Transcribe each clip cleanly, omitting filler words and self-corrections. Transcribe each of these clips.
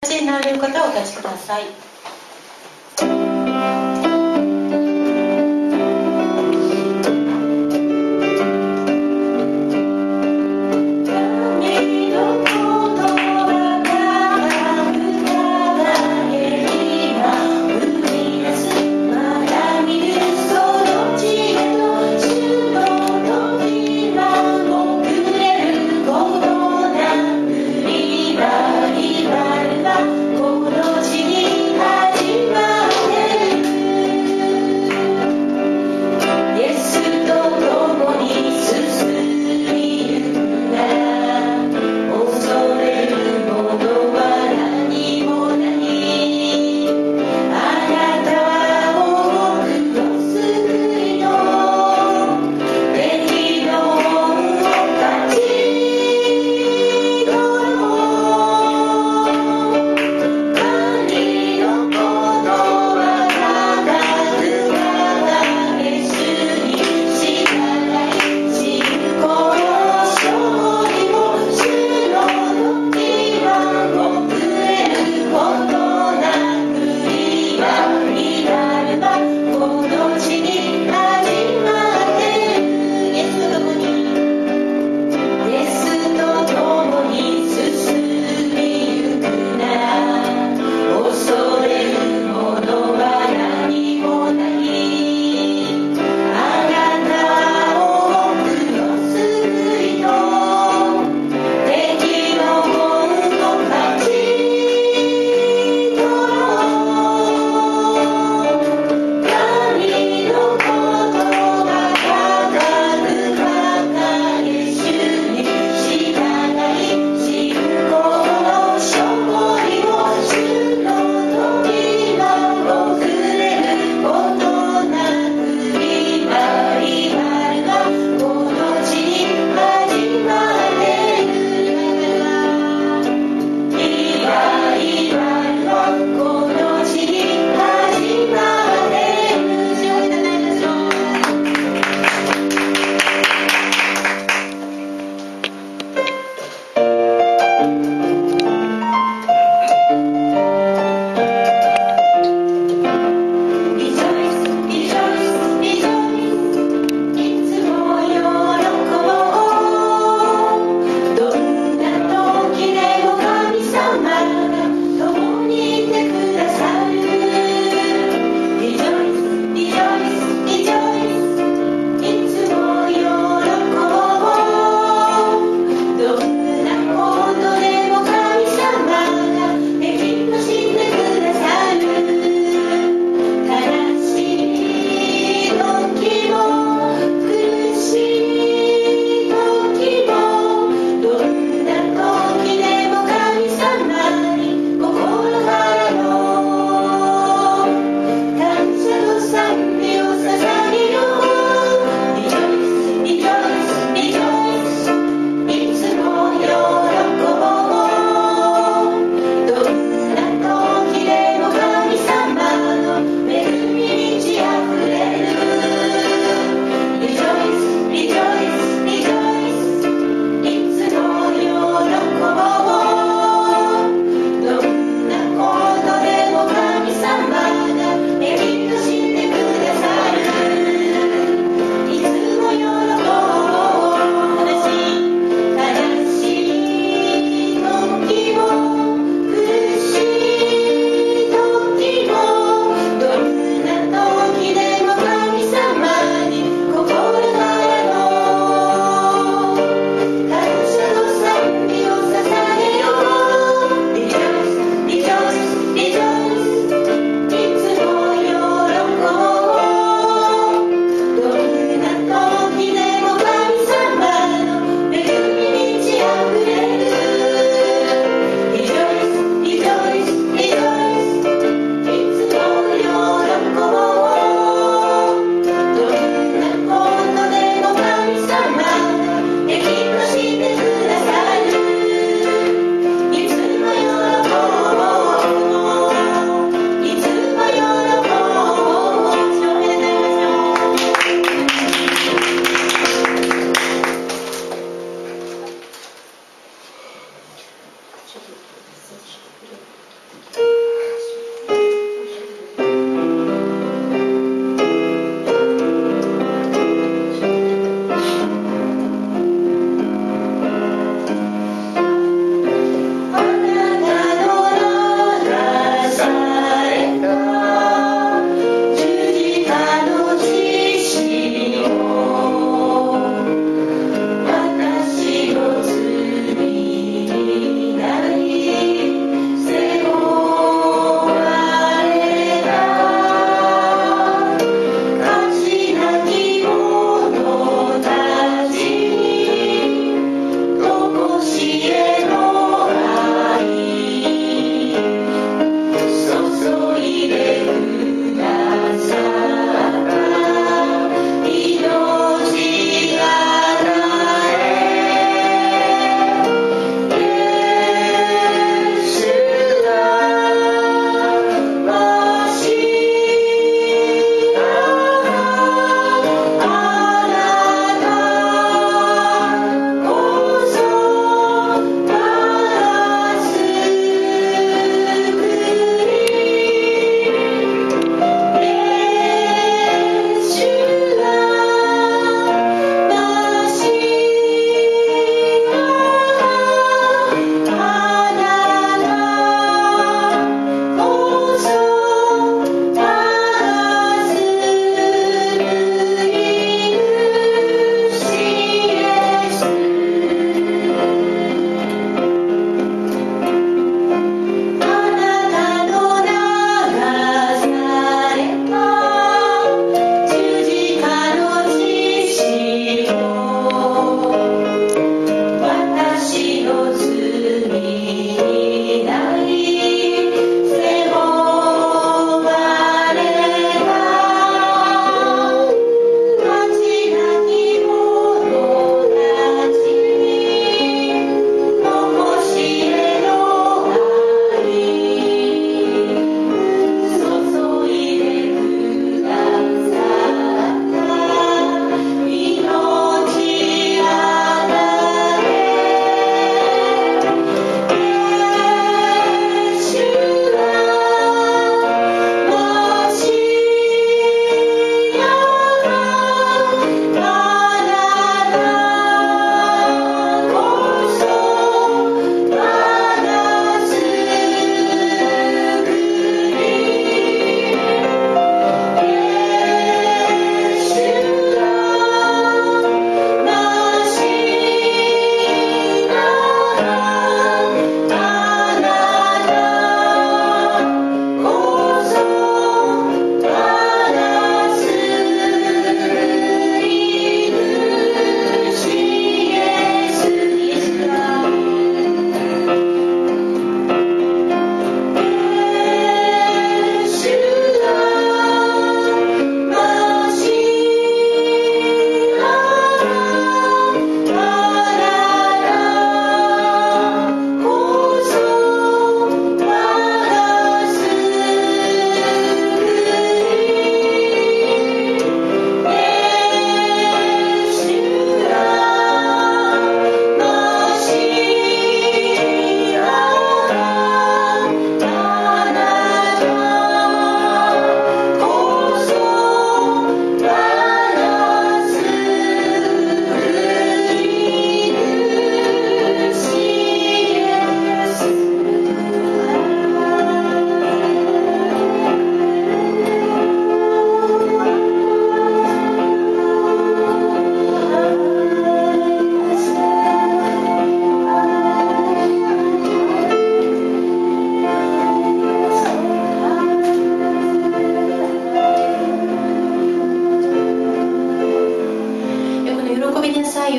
立ちになられる方はお立ちください。 この地に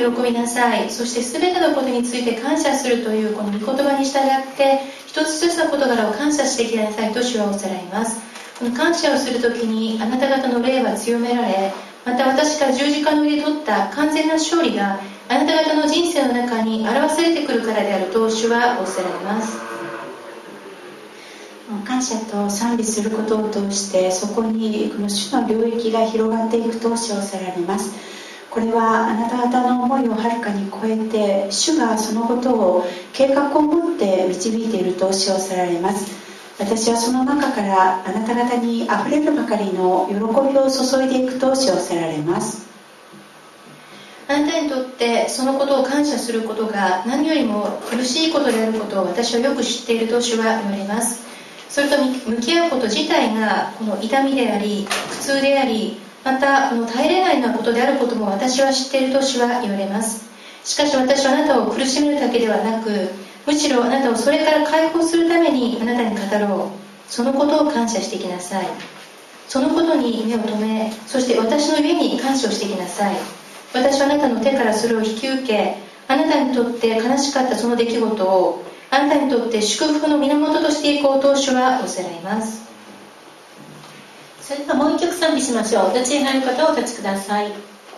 喜びなさい。そして全てのことについて感謝するというこの御言葉に従って一つ一つの事柄を感謝していきなさいと主はおっしゃられます。この感謝をするときにあなた方の霊は強められ、また私が十字架の上で取った完全な勝利があなた方の人生の中に表されてくるからであると主はおっしゃられます。 感謝と賛美することを通してそこにこの主の領域が広がっていくと主はおっしゃられます。これはあなた方の思いをはるかに超えて主がそのことを計画を持って導いていると主はおっしゃられます。私はその中からあなた方にあふれるばかりの喜びを注いでいくと主はおっしゃられます。 あなたにとってそのことを感謝することが何よりも苦しいことであることを私はよく知っていると主は言われます。それと向き合うこと自体がこの痛みであり苦痛であり、またこの耐えれないようなことであることも私は知っていると主は言われます。しかし私はあなたを苦しめるだけではなく、むしろあなたをそれから解放するためにあなたに語ろう。そのことを感謝していきなさい。そのことに目を留め、そして私の上に感謝をしていきなさい。私はあなたの手からそれを引き受け、あなたにとって悲しかったその出来事をあなたにとって祝福の源としていこうと主はおっしゃられます。 それではもう一曲賛美しましょう。お立ちになる方はお立ちください。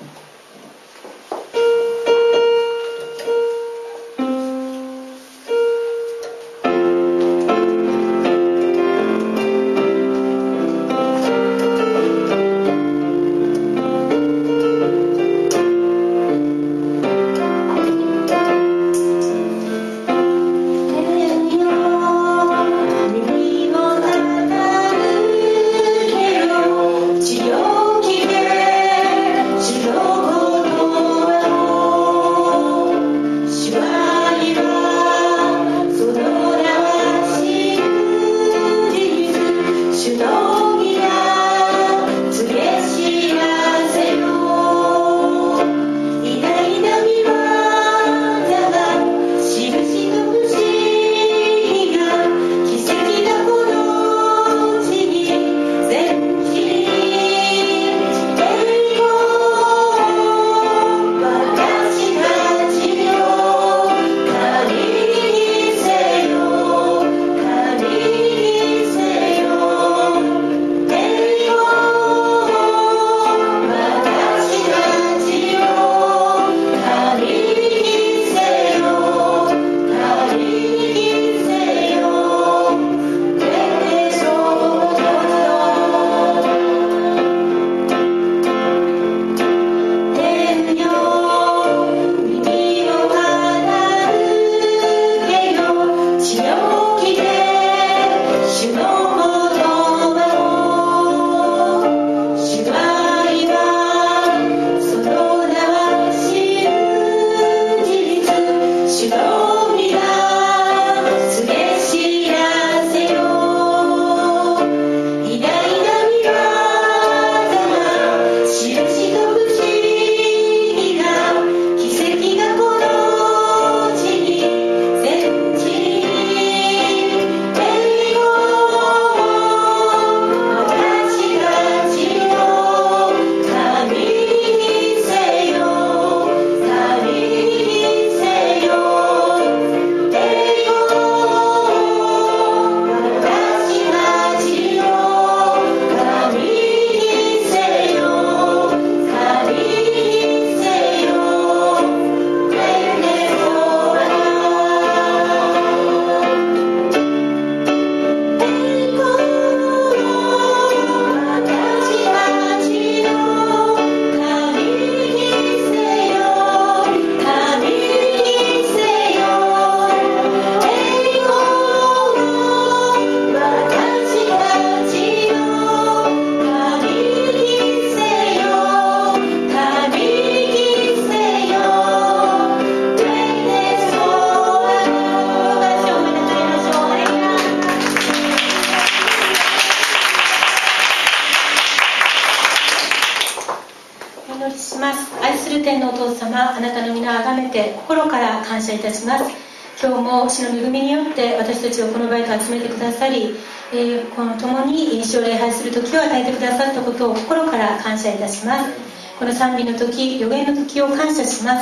あなたの皆をあがめて心から感謝いたします。今日も主の恵みによって私たちをこの場へと集めてくださり、この共に主を礼拝する時を与えてくださったことを心から感謝いたします。この賛美の時、予言の時を感謝します。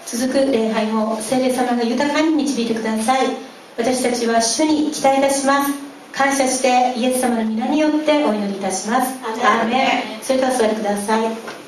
続く礼拝も聖霊様が豊かに導いてください。私たちは主に期待いたします。感謝してイエス様の皆によってお祈りいたします。アーメン。それでは座りください。